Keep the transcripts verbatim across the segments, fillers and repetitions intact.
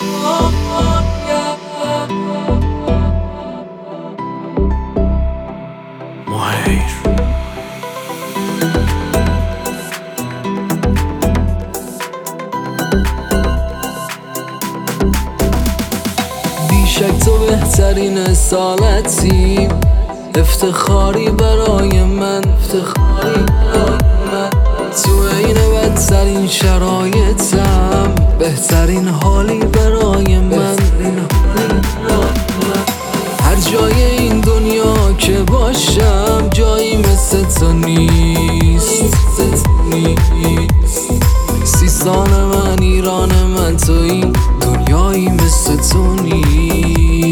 بیشک تو بهترین سالتی، افتخاری برای من، افتخاری برای من. تو این بدترین شرایطم، بهترین حالی برای من. هر جای این دنیا که باشم، جایی مثل تو نیست. سیستان من، ایران من، تو این دنیایی مثل تو نیست.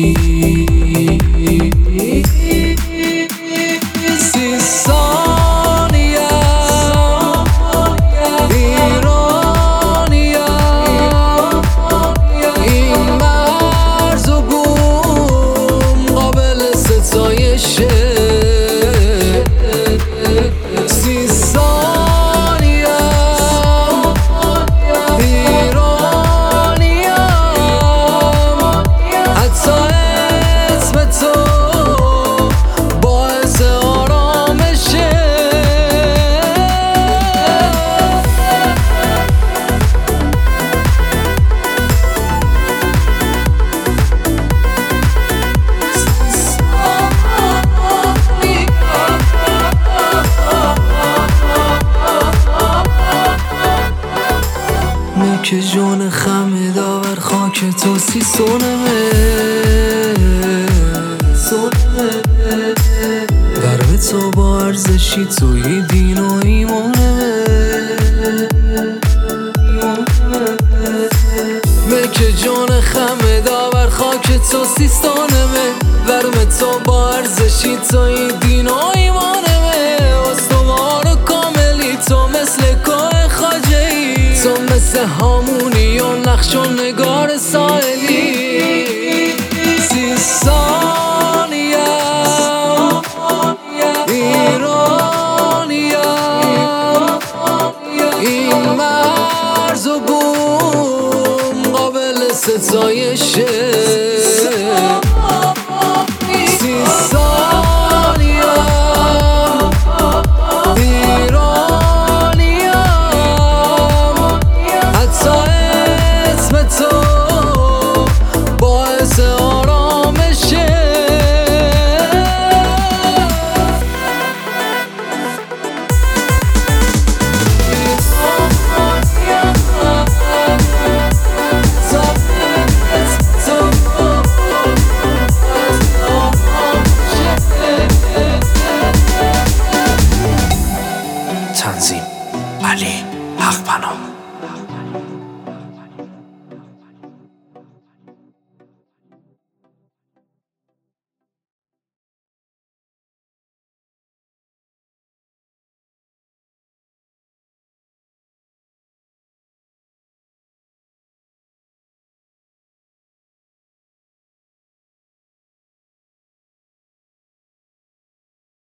که جون خمه داور خاک تو سیستانمه، برم تو با ارزشی توی دین و ایمانمه. مکه جون خمه داور خاک تو سیستانمه، برم تو با ارزشی توی دین و ایمانمه. استوار و کاملی تو مثل که خاجه ای، تو مثل هامونی و نقش و نگار ساحلی. سیستانیم، ایرانیم، این مرز و بوم قابل ستایشه. تنظیم علی حقپناه.